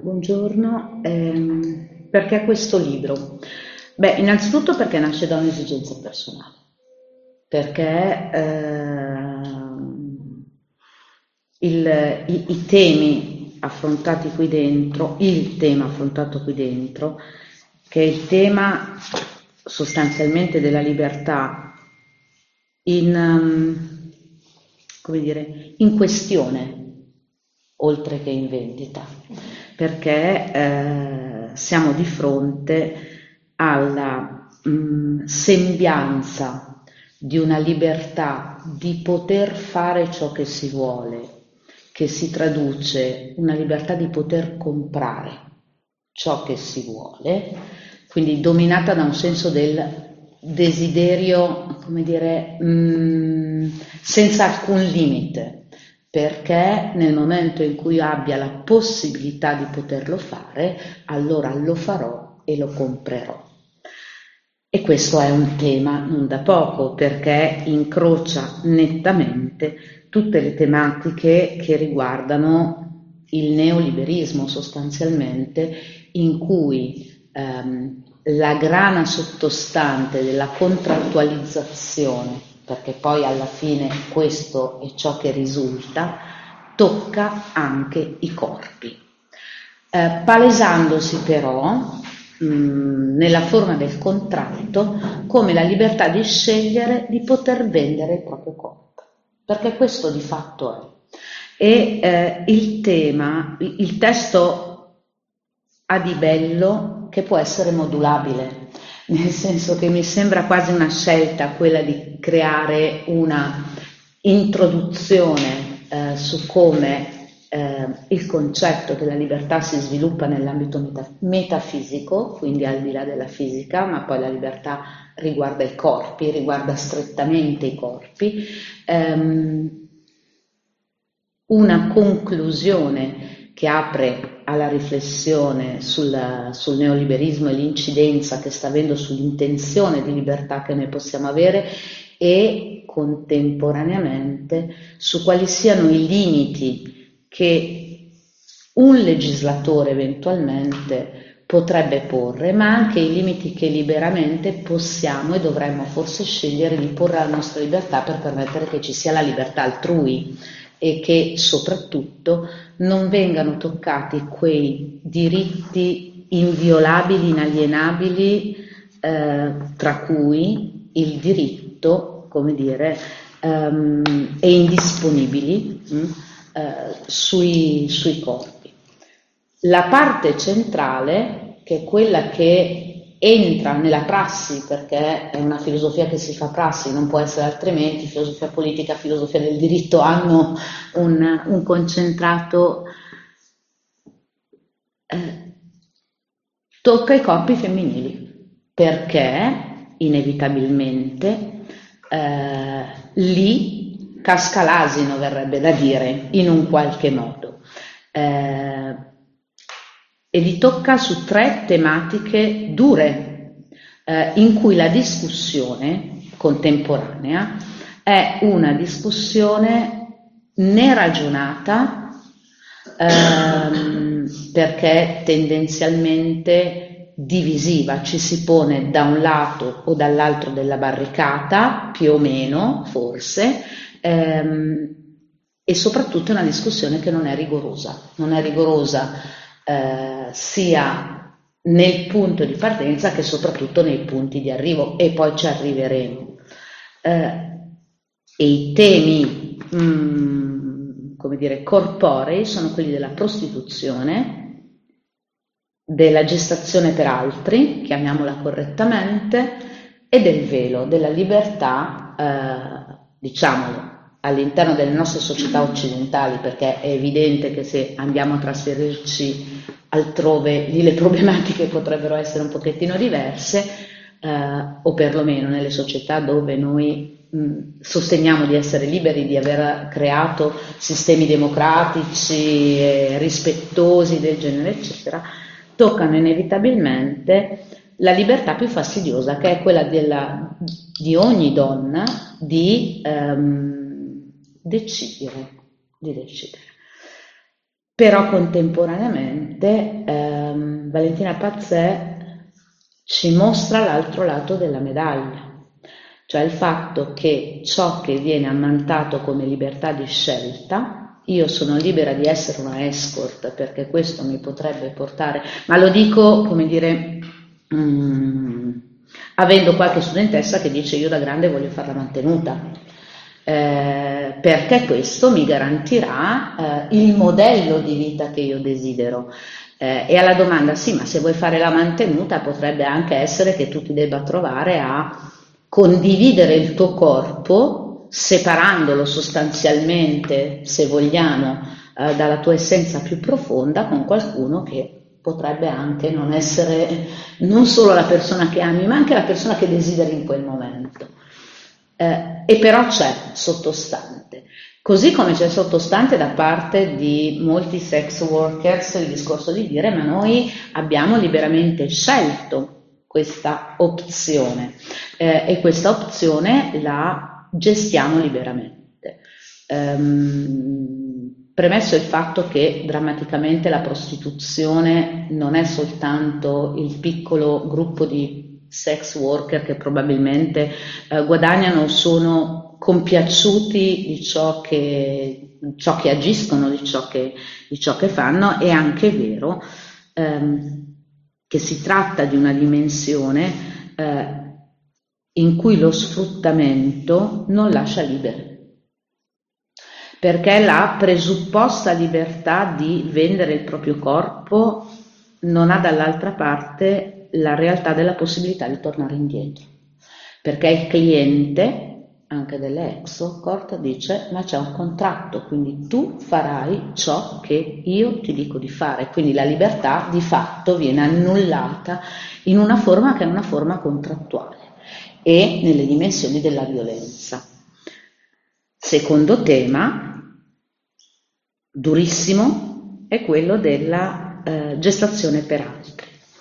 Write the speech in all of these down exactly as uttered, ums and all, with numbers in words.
buongiorno. Ehm, perché questo libro? Beh, innanzitutto perché nasce da un'esigenza personale, perché ehm, il- i, i temi affrontati qui dentro, il tema affrontato qui dentro, che è il tema sostanzialmente della libertà in, ehm, come dire, in questione, oltre che in vendita, perché eh, siamo di fronte alla mh, sembianza di una libertà di poter fare ciò che si vuole, che si traduce una libertà di poter comprare ciò che si vuole, quindi dominata da un senso del desiderio, come dire, mh, senza alcun limite, perché nel momento in cui abbia la possibilità di poterlo fare, allora lo farò e lo comprerò. E questo è un tema non da poco, perché incrocia nettamente tutte le tematiche che riguardano il neoliberismo sostanzialmente, in cui ehm, la grana sottostante della contrattualizzazione, perché poi alla fine questo è ciò che risulta, tocca anche i corpi, eh, palesandosi però mh, nella forma del contratto come la libertà di scegliere di poter vendere il proprio corpo, perché questo di fatto è. E eh, il tema, il testo ha di bello che può essere modulabile, nel senso che mi sembra quasi una scelta quella di creare una introduzione eh, su come eh, il concetto della libertà si sviluppa nell'ambito meta- metafisico, quindi al di là della fisica, ma poi la libertà riguarda i corpi, riguarda strettamente i corpi. Ehm, una conclusione che apre alla riflessione sul, sul neoliberismo e l'incidenza che sta avendo sull'intenzione di libertà che noi possiamo avere e contemporaneamente su quali siano i limiti che un legislatore eventualmente potrebbe porre, ma anche i limiti che liberamente possiamo e dovremmo forse scegliere di porre alla nostra libertà per permettere che ci sia la libertà altrui e che soprattutto non vengano toccati quei diritti inviolabili, inalienabili, eh, tra cui il diritto, come dire, ehm, e indisponibili mh, eh, sui, sui corpi. La parte centrale, che è quella che entra nella prassi, perché è una filosofia che si fa prassi, non può essere altrimenti, filosofia politica, filosofia del diritto hanno un, un concentrato, eh, tocca i corpi femminili, perché inevitabilmente eh, lì casca l'asino, verrebbe da dire, in un qualche modo. Eh, e li tocca su tre tematiche dure, eh, in cui la discussione contemporanea è una discussione né ragionata, ehm, perché tendenzialmente divisiva, ci si pone da un lato o dall'altro della barricata, più o meno, forse, ehm, e soprattutto è una discussione che non è rigorosa, non è rigorosa eh, sia nel punto di partenza che soprattutto nei punti di arrivo, e poi ci arriveremo. Eh, e i temi, mh, come dire, corporei sono quelli della prostituzione, della gestazione per altri, chiamiamola correttamente, e del velo, della libertà, eh, diciamolo, all'interno delle nostre società occidentali, perché è evidente che se andiamo a trasferirci altrove lì le problematiche potrebbero essere un pochettino diverse, eh, o perlomeno nelle società dove noi mh, sosteniamo di essere liberi, di aver creato sistemi democratici e rispettosi del genere, eccetera, toccano inevitabilmente la libertà più fastidiosa, che è quella della, di ogni donna di ehm, decidere, di decidere. però contemporaneamente ehm, Valentina Pazzè ci mostra l'altro lato della medaglia, cioè il fatto che ciò che viene ammantato come libertà di scelta, io sono libera di essere una escort perché questo mi potrebbe portare, ma lo dico come dire, mm, avendo qualche studentessa che dice io da grande voglio farla mantenuta. Eh, perché questo mi garantirà eh, il modello di vita che io desidero. Eh, e alla domanda sì, ma se vuoi fare la mantenuta potrebbe anche essere che tu ti debba trovare a condividere il tuo corpo, separandolo sostanzialmente, se vogliamo, eh, dalla tua essenza più profonda con qualcuno che potrebbe anche non essere non solo la persona che ami, ma anche la persona che desideri in quel momento. Eh, e però c'è sottostante, così come c'è sottostante da parte di molti sex workers il discorso di dire ma noi abbiamo liberamente scelto questa opzione eh, e questa opzione la gestiamo liberamente. Ehm, premesso il fatto che drammaticamente la prostituzione non è soltanto il piccolo gruppo di sex worker che probabilmente eh, guadagnano, sono compiaciuti di ciò che, ciò che agiscono, di ciò che, di ciò che fanno, è anche vero ehm, che si tratta di una dimensione eh, in cui lo sfruttamento non lascia liberi, perché la presupposta libertà di vendere il proprio corpo non ha dall'altra parte la realtà della possibilità di tornare indietro, perché il cliente anche delle Exocort dice ma c'è un contratto, quindi tu farai ciò che io ti dico di fare, quindi la libertà di fatto viene annullata in una forma che è una forma contrattuale e nelle dimensioni della violenza. Secondo tema durissimo è quello della eh, gestazione per altri.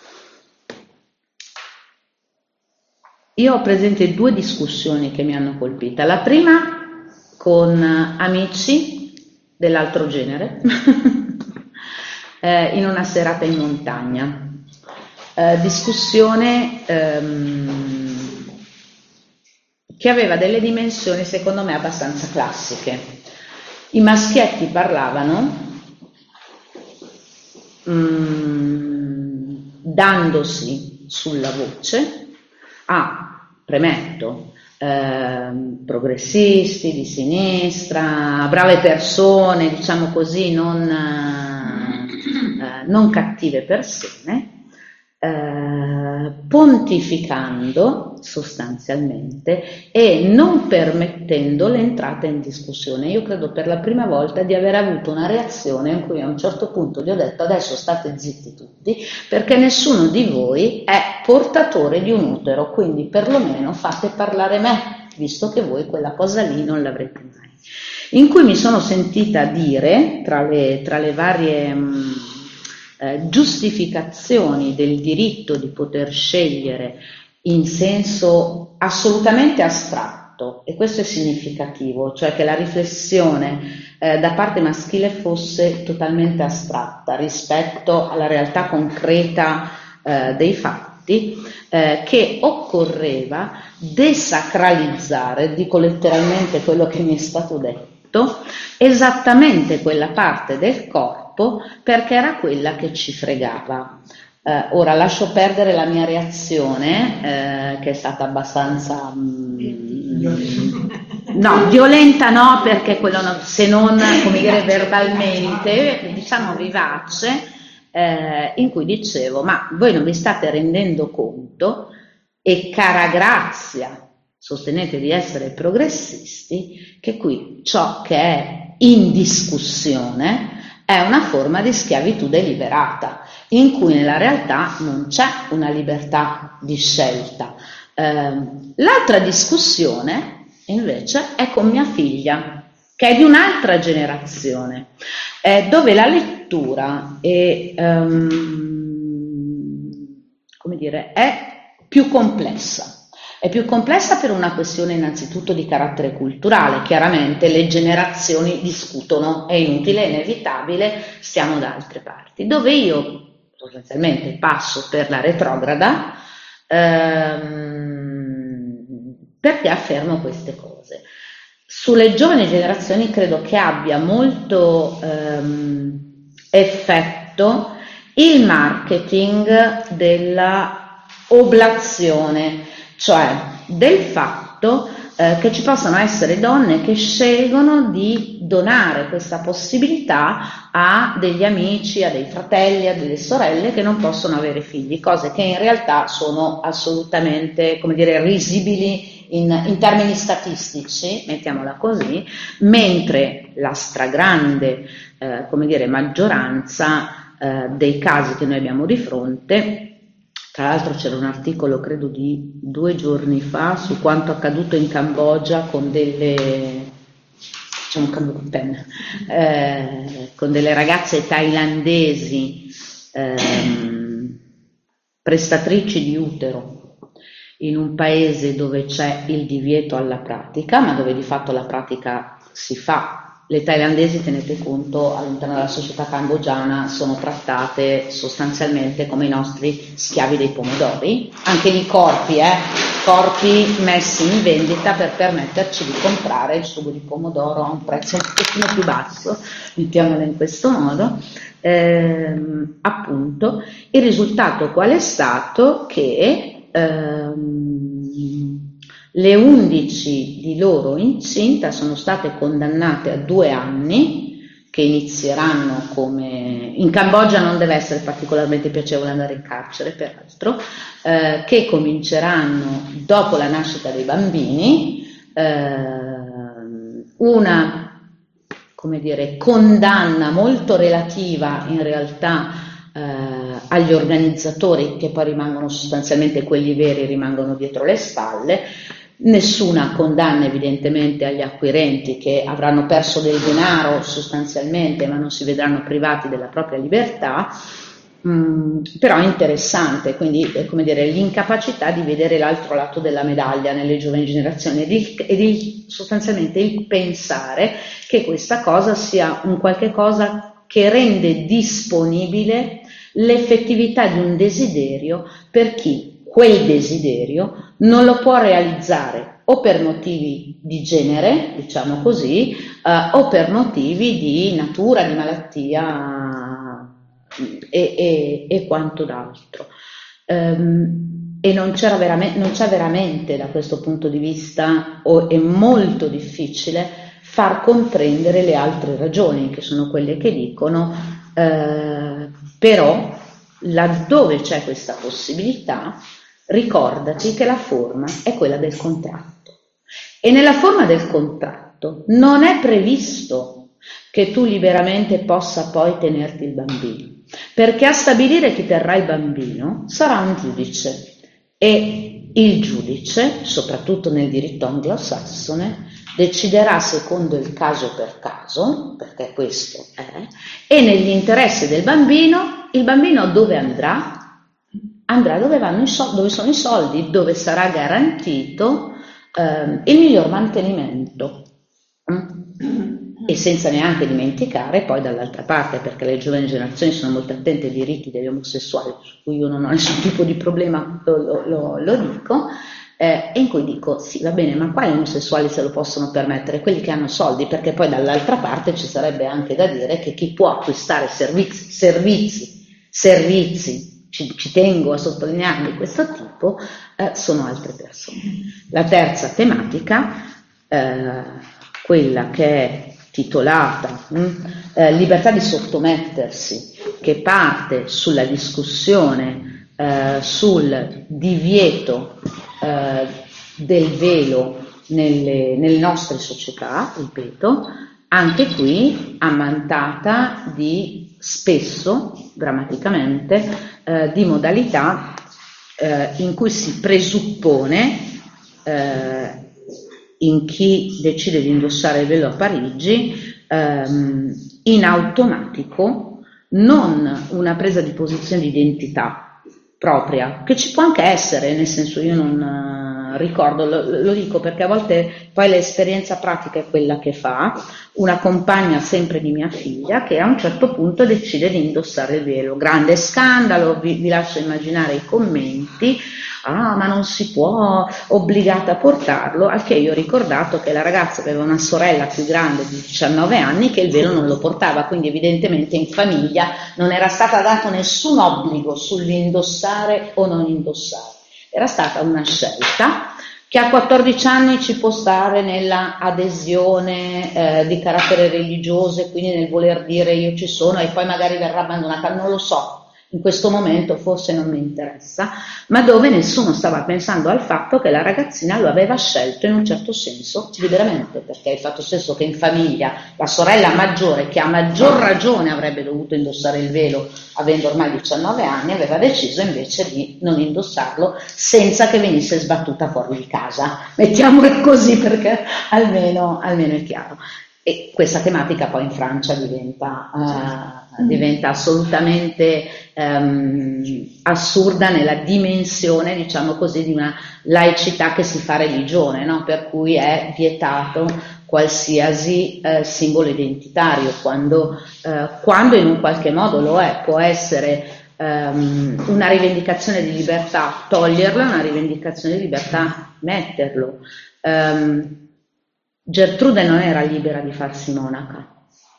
Io ho presente due discussioni che mi hanno colpita. La prima con amici dell'altro genere eh, in una serata in montagna. Eh, discussione ehm, che aveva delle dimensioni secondo me abbastanza classiche. I maschietti parlavano mh, dandosi sulla voce a, premetto, eh, progressisti di sinistra, brave persone, diciamo così, non, eh, non cattive persone, eh, pontificando sostanzialmente e non permettendo l'entrata in discussione. Io credo per la prima volta di aver avuto una reazione in cui a un certo punto gli ho detto adesso state zitti tutti perché nessuno di voi è portatore di un utero, quindi perlomeno fate parlare me, visto che voi quella cosa lì non l'avrete mai. In cui mi sono sentita dire tra le, tra le varie mh, eh, giustificazioni del diritto di poter scegliere in senso assolutamente astratto, e questo è significativo, cioè che la riflessione eh, da parte maschile fosse totalmente astratta rispetto alla realtà concreta eh, dei fatti, eh, che occorreva desacralizzare, dico letteralmente quello che mi è stato detto, esattamente quella parte del corpo perché era quella che ci fregava. Eh, ora lascio perdere la mia reazione, eh, che è stata abbastanza mm, no, violenta no, perché quello no, se non come dire verbalmente, diciamo vivace, eh, in cui dicevo: ma voi non vi state rendendo conto, e cara Grazia sostenete di essere progressisti, che qui ciò che è in discussione è una forma di schiavitù deliberata, in cui nella realtà non c'è una libertà di scelta. Eh, l'altra discussione invece è con mia figlia, che è di un'altra generazione, eh, dove la lettura è, um, come dire, è più complessa. È più complessa per una questione innanzitutto di carattere culturale, chiaramente le generazioni discutono, è inutile, è inevitabile, stiamo da altre parti, dove io sostanzialmente passo per la retrograda ehm, perché affermo queste cose. Sulle giovani generazioni credo che abbia molto ehm, effetto il marketing della oblazione, cioè del fatto eh, che ci possano essere donne che scelgono di donare questa possibilità a degli amici, a dei fratelli, a delle sorelle che non possono avere figli, cose che in realtà sono assolutamente, come dire, risibili in, in termini statistici, mettiamola così, mentre la stragrande, eh, come dire, maggioranza eh, dei casi che noi abbiamo di fronte. Tra l'altro c'era un articolo, credo di due giorni fa, su quanto accaduto in Cambogia con delle, diciamo, eh, con delle ragazze thailandesi ehm, prestatrici di utero in un paese dove c'è il divieto alla pratica, ma dove di fatto la pratica si fa. Le thailandesi, tenete conto, all'interno della società cambogiana sono trattate sostanzialmente come i nostri schiavi dei pomodori, anche i corpi, eh, corpi messi in vendita per permetterci di comprare il sugo di pomodoro a un prezzo un pochino più basso, mettiamolo in questo modo. Ehm, appunto, il risultato qual è stato? Che ehm, le undici di loro incinta sono state condannate a due anni, che inizieranno come... In Cambogia non deve essere particolarmente piacevole andare in carcere, peraltro, eh, che cominceranno dopo la nascita dei bambini, eh, una, come dire, condanna molto relativa in realtà eh, agli organizzatori, che poi rimangono sostanzialmente quelli veri, rimangono dietro le spalle. Nessuna condanna evidentemente agli acquirenti, che avranno perso del denaro sostanzialmente ma non si vedranno privati della propria libertà, mm, però è interessante, quindi è, come dire, l'incapacità di vedere l'altro lato della medaglia nelle giovani generazioni ed il, ed il, sostanzialmente il pensare che questa cosa sia un qualche cosa che rende disponibile l'effettività di un desiderio per chi quel desiderio non lo può realizzare o per motivi di genere, diciamo così, eh, o per motivi di natura, di malattia e, e, e quanto d'altro. Um, e non, c'era veramente, non c'è veramente da questo punto di vista, o è molto difficile far comprendere le altre ragioni, che sono quelle che dicono eh, però laddove c'è questa possibilità, ricordati che la forma è quella del contratto e nella forma del contratto non è previsto che tu liberamente possa poi tenerti il bambino, perché a stabilire chi terrà il bambino sarà un giudice e il giudice, soprattutto nel diritto anglosassone, deciderà secondo il caso per caso, perché questo è, e nell'interesse del bambino, il bambino dove andrà? Andrà dove, vanno i soldi, dove sono i soldi, dove sarà garantito eh, il miglior mantenimento. E senza neanche dimenticare poi dall'altra parte, perché le giovani generazioni sono molto attente ai diritti degli omosessuali, su cui io non ho nessun tipo di problema, lo, lo, lo dico, eh, e in cui dico sì, va bene, ma quali omosessuali se lo possono permettere? Quelli che hanno soldi, perché poi dall'altra parte ci sarebbe anche da dire che chi può acquistare servizi, servizi, servizi, Ci, ci tengo a sottolineare di questo tipo, eh, sono altre persone. La terza tematica, eh, quella che è titolata mh, eh, libertà di sottomettersi, che parte sulla discussione eh, sul divieto eh, del velo nelle, nelle nostre società, ripeto, anche qui ammantata di spesso, drammaticamente, eh, di modalità eh, in cui si presuppone eh, in chi decide di indossare il velo a Parigi ehm, in automatico non una presa di posizione di identità propria, che ci può anche essere, nel senso io non ricordo, lo, lo dico perché a volte poi l'esperienza pratica è quella che fa, una compagna sempre di mia figlia che a un certo punto decide di indossare il velo, grande scandalo, vi, vi lascio immaginare i commenti, ah ma non si può, obbligata a portarlo, al che io ho ricordato che la ragazza aveva una sorella più grande di diciannove anni che il velo non lo portava, quindi evidentemente in famiglia non era stato dato nessun obbligo sull'indossare o non indossare, era stata una scelta che a quattordici anni ci può stare nella adesione eh, di carattere religioso e quindi nel voler dire io ci sono e poi magari verrà abbandonata, non lo so. In questo momento forse non mi interessa, ma dove nessuno stava pensando al fatto che la ragazzina lo aveva scelto in un certo senso liberamente, perché il fatto stesso che in famiglia la sorella maggiore, che a maggior ragione avrebbe dovuto indossare il velo avendo ormai diciannove anni, aveva deciso invece di non indossarlo senza che venisse sbattuta fuori di casa, mettiamolo così perché almeno, almeno è chiaro. E questa tematica poi in Francia diventa, uh, diventa assolutamente um, assurda nella dimensione, diciamo così, di una laicità che si fa religione, no? Per cui è vietato qualsiasi uh, simbolo identitario, quando, uh, quando in un qualche modo lo è, può essere um, una rivendicazione di libertà toglierlo, una rivendicazione di libertà metterlo. Um, Gertrude non era libera di farsi monaca,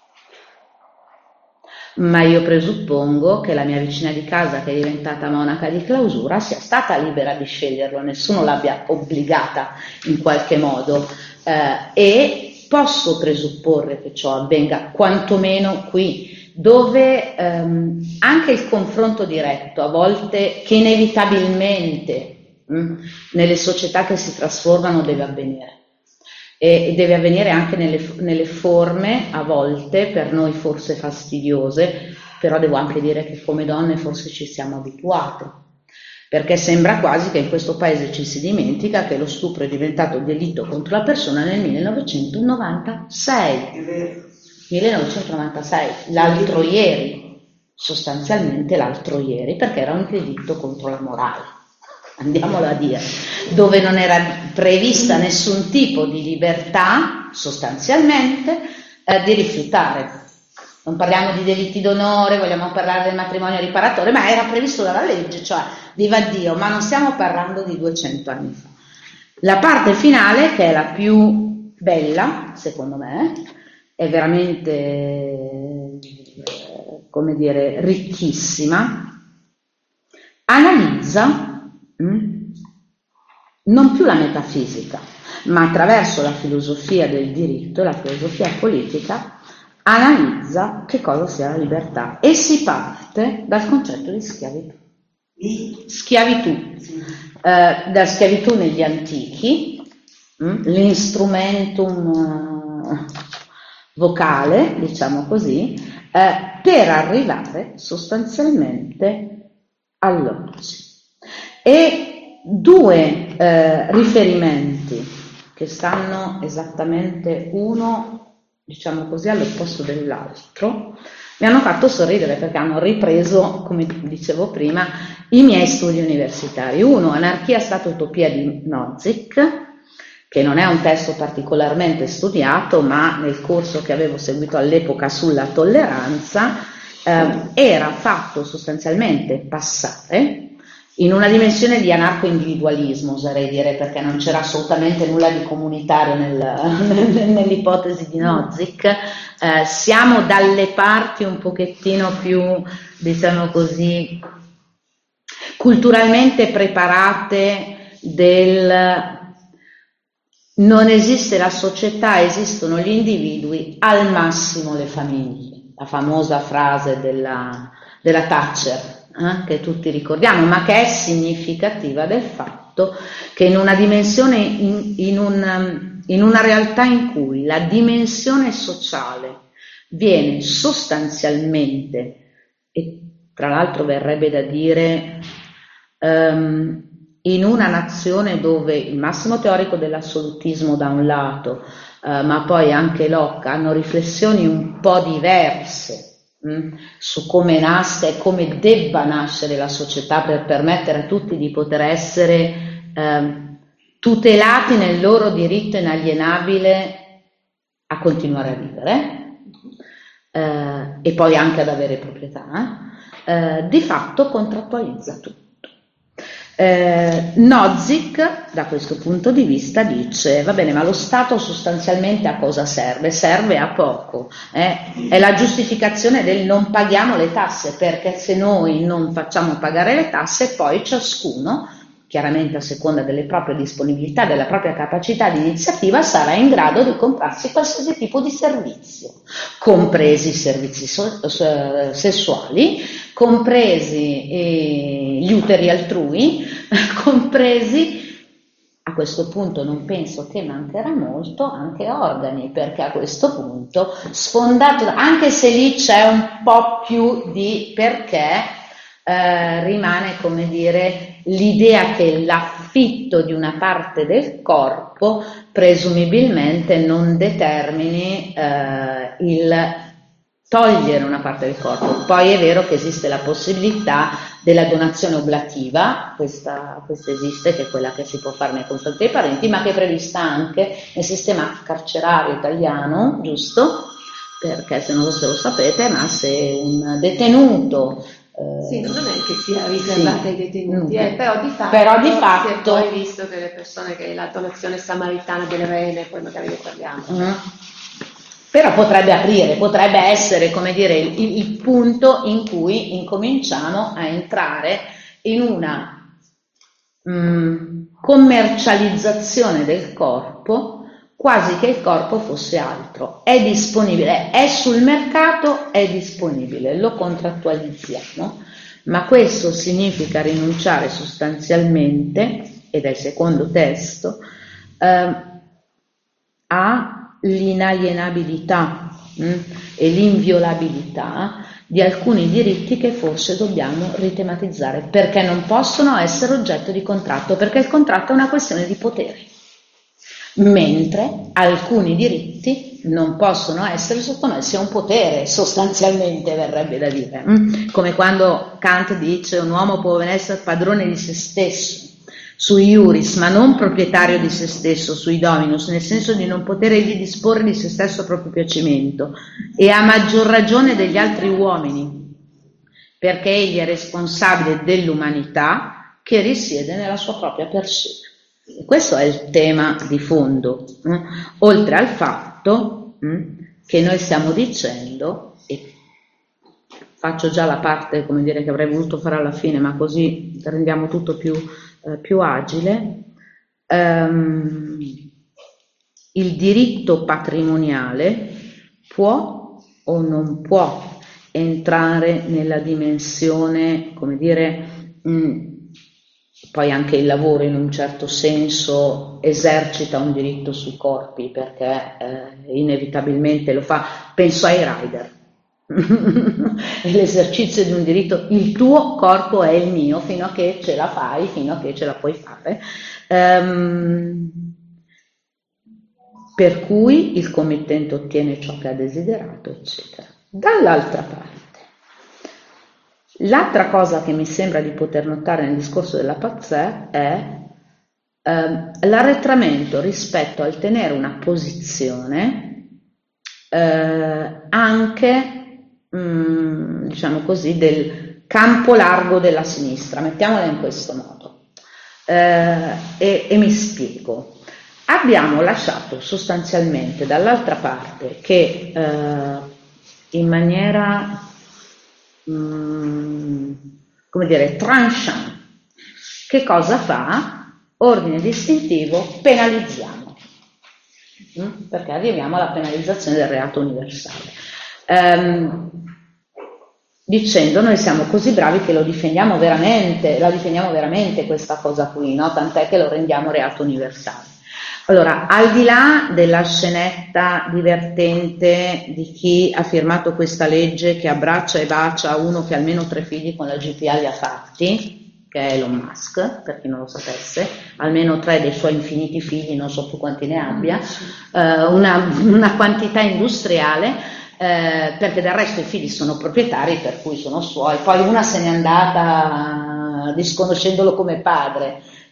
ma io presuppongo che la mia vicina di casa, che è diventata monaca di clausura, sia stata libera di sceglierlo, nessuno l'abbia obbligata in qualche modo, eh, e posso presupporre che ciò avvenga quantomeno qui, dove ehm, anche il confronto diretto, a volte che inevitabilmente mh, nelle società che si trasformano deve avvenire. E deve avvenire anche nelle, nelle forme, a volte per noi forse fastidiose, però devo anche dire che come donne forse ci siamo abituate, perché sembra quasi che in questo paese ci si dimentica che lo stupro è diventato delitto contro la persona nel millenovecentonovantasei, millenovecentonovantasei, l'altro ieri, sostanzialmente l'altro ieri, perché era un delitto contro la morale. Andiamolo a dire, dove non era prevista nessun tipo di libertà, sostanzialmente, eh, di rifiutare. Non parliamo di delitti d'onore, vogliamo parlare del matrimonio riparatore, ma era previsto dalla legge, cioè, viva Dio, ma non stiamo parlando di duecento anni fa. La parte finale, che è la più bella, secondo me, è veramente, eh, come dire, ricchissima, analizza non più la metafisica, ma attraverso la filosofia del diritto, la filosofia politica, analizza che cosa sia la libertà e si parte dal concetto di schiavitù. Schiavitù, eh, da schiavitù negli antichi, mh, l'instrumentum uh, vocale, diciamo così, eh, per arrivare sostanzialmente all'oggi. E due eh, riferimenti che stanno esattamente uno, diciamo così, all'opposto dell'altro, mi hanno fatto sorridere perché hanno ripreso, come dicevo prima, i miei studi universitari. Uno, Anarchia, Stato, Utopia di Nozick, che non è un testo particolarmente studiato, ma nel corso che avevo seguito all'epoca sulla tolleranza eh, era fatto sostanzialmente passare in una dimensione di anarco-individualismo, oserei dire, perché non c'era assolutamente nulla di comunitario nel, nell'ipotesi di Nozick. Eh, siamo dalle parti un pochettino più, diciamo così, culturalmente preparate del non esiste la società, esistono gli individui, al massimo le famiglie. La famosa frase della, della Thatcher, Eh, che tutti ricordiamo, ma che è significativa del fatto che in una dimensione, in, in, un, in una realtà in cui la dimensione sociale viene sostanzialmente, e tra l'altro verrebbe da dire, um, in una nazione dove il massimo teorico dell'assolutismo da un lato, uh, ma poi anche Locke hanno riflessioni un po' diverse su come nasca e come debba nascere la società per permettere a tutti di poter essere eh, tutelati nel loro diritto inalienabile a continuare a vivere eh, e poi anche ad avere proprietà, eh, di fatto contrattualizza tutto. Eh, Nozick da questo punto di vista dice va bene, ma lo Stato sostanzialmente a cosa serve? Serve a poco, eh? È la giustificazione del non paghiamo le tasse, perché se noi non facciamo pagare le tasse poi ciascuno, chiaramente a seconda delle proprie disponibilità, della propria capacità di iniziativa, sarà in grado di comprarsi qualsiasi tipo di servizio, compresi i servizi so- so- sessuali, compresi eh, gli uteri altrui, compresi, a questo punto non penso che mancherà molto, anche organi, perché a questo punto sfondato, anche se lì c'è un po' più di perché, eh, rimane, come dire, l'idea che l'affitto di una parte del corpo presumibilmente non determini eh, il togliere una parte del corpo. Poi è vero che esiste la possibilità della donazione oblativa, questa, questa esiste, che è quella che si può fare nei confronti dei parenti, ma che è prevista anche nel sistema carcerario italiano, giusto? Perché se non se lo sapete, ma se un detenuto sì, non è che sia riservata sì, ai detenuti, eh, però di fatto, però di fatto si è poi visto che le persone che la donazione samaritana delle rene, poi magari ne parliamo. Uh-huh. Però potrebbe aprire, potrebbe essere, come dire, il, il punto in cui incominciamo a entrare in una mh, commercializzazione del corpo, quasi che il corpo fosse altro. È disponibile, è sul mercato, è disponibile, lo contrattualizziamo, ma questo significa rinunciare sostanzialmente, ed è il secondo testo, eh, a l'inalienabilità mh, e l'inviolabilità di alcuni diritti che forse dobbiamo ritematizzare, perché non possono essere oggetto di contratto, perché il contratto è una questione di potere, mentre alcuni diritti non possono essere sottomessi a un potere, sostanzialmente verrebbe da dire, mh? Come quando Kant dice un uomo può essere padrone di se stesso, sui iuris, ma non proprietario di se stesso, sui dominus, nel senso di non poter egli disporre di se stesso a proprio piacimento, e a maggior ragione degli altri uomini, perché egli è responsabile dell'umanità che risiede nella sua propria persona. E questo è il tema di fondo, eh? Oltre al fatto eh, che noi stiamo dicendo, e faccio già la parte, come dire, che avrei voluto fare alla fine, ma così rendiamo tutto più più agile, ehm, il diritto patrimoniale può o non può entrare nella dimensione, come dire, mh, poi anche il lavoro in un certo senso esercita un diritto sui corpi, perché eh, inevitabilmente lo fa, penso ai rider. L'esercizio di un diritto, il tuo corpo è il mio fino a che ce la fai, fino a che ce la puoi fare, um, per cui il committente ottiene ciò che ha desiderato, eccetera. Dall'altra parte, l'altra cosa che mi sembra di poter notare nel discorso della Pazzè è um, l'arretramento rispetto al tenere una posizione uh, anche diciamo così, del campo largo della sinistra, mettiamola in questo modo, eh, e, e mi spiego. Abbiamo lasciato sostanzialmente dall'altra parte che eh, in maniera mh, come dire tranchant, che cosa fa? Ordine distintivo, penalizziamo, mh? perché arriviamo alla penalizzazione del reato universale. Um, dicendo noi siamo così bravi che lo difendiamo veramente, la difendiamo veramente questa cosa qui, no? Tant'è che lo rendiamo reato universale. Allora, al di là della scenetta divertente di chi ha firmato questa legge che abbraccia e bacia uno che almeno tre figli con la G P A li ha fatti, che è Elon Musk, per chi non lo sapesse, almeno tre dei suoi infiniti figli, non so più quanti ne abbia, eh, una, una quantità industriale, Eh, perché del resto i figli sono proprietari, per cui sono suoi, poi una se n'è andata disconoscendolo come padre,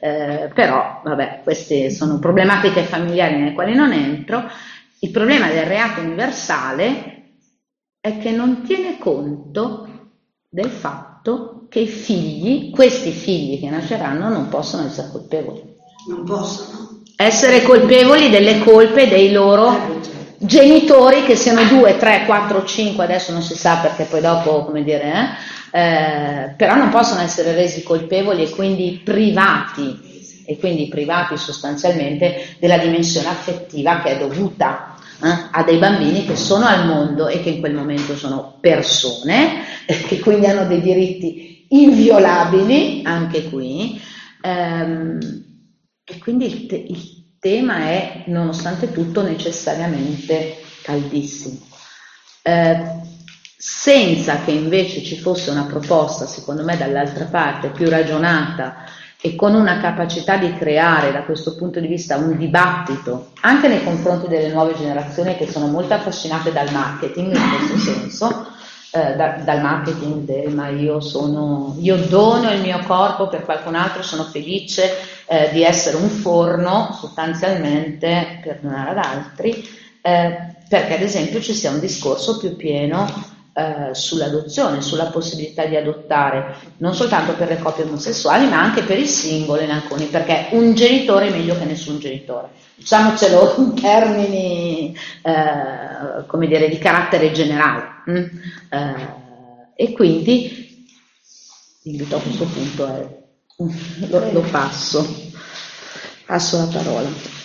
eh, però vabbè, queste sono problematiche familiari nelle quali non entro. Il problema del reato universale è che non tiene conto del fatto che i figli, questi figli che nasceranno, non possono essere colpevoli. Non possono essere colpevoli delle colpe dei loro genitori, che siano due, tre, quattro, cinque, adesso non si sa perché poi dopo, come dire, eh, eh, però non possono essere resi colpevoli e quindi privati, e quindi privati sostanzialmente della dimensione affettiva che è dovuta eh, a dei bambini che sono al mondo e che in quel momento sono persone, che quindi hanno dei diritti inviolabili, anche qui, ehm, e quindi il, te- il tema è, nonostante tutto, necessariamente caldissimo. Eh, senza che invece ci fosse una proposta, secondo me, dall'altra parte, più ragionata e con una capacità di creare, da questo punto di vista, un dibattito, anche nei confronti delle nuove generazioni che sono molto affascinate dal marketing, in questo senso, eh, da, dal marketing del ma io sono, io dono il mio corpo per qualcun altro, sono felice eh, di essere un forno, sostanzialmente, per donare ad altri, eh, perché ad esempio ci sia un discorso più pieno eh, sull'adozione, sulla possibilità di adottare, non soltanto per le coppie omosessuali, ma anche per i singoli in alcuni, perché un genitore è meglio che nessun genitore. Diciamocelo in termini, eh, come dire, di carattere generale. Mm? Eh, e quindi l'invito a questo punto è, lo, lo passo, passo la parola.